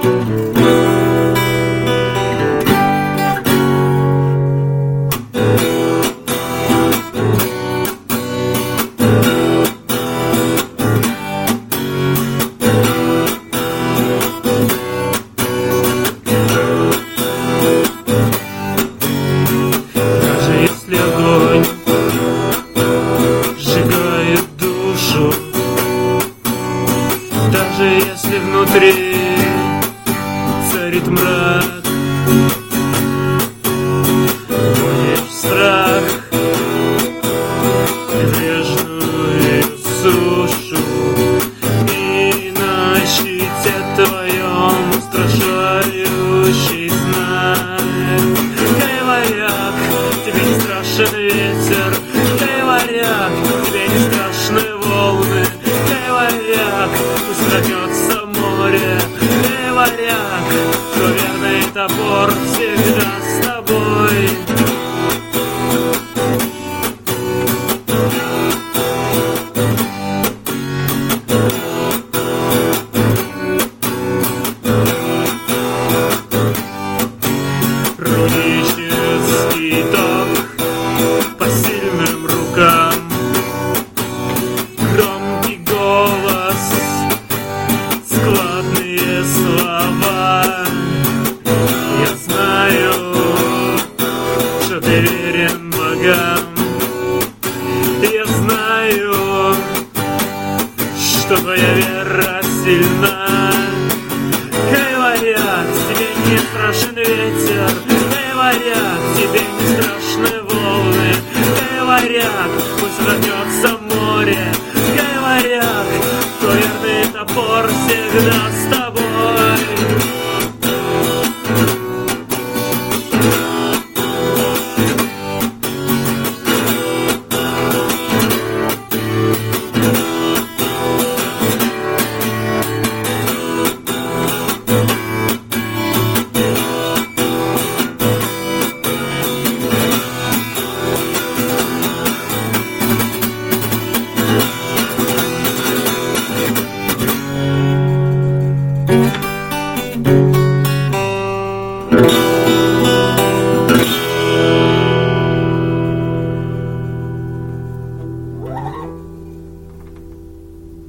Даже если внутри царит мрак, гонишь страх прибрежную сушу, и на щите твоем устрашающий знак. Эй, варяг, тебе не страшен ветер, эй, варяг, тебе не страшны волны, эй, варяг, пусть рвется море, эй, варяг, но верный топор всегда с тобой. Рунический ток по сильным рукам, громкий голос, складные слова. Я знаю, что ты верен богам. Я знаю, что твоя вера сильна. Эй, варяг, тебе не страшен ветер, эй, варяг, тебе не страшны волны, эй, варяг, пусть рвется море, эй, варяг, то верный топор всегда с тобой.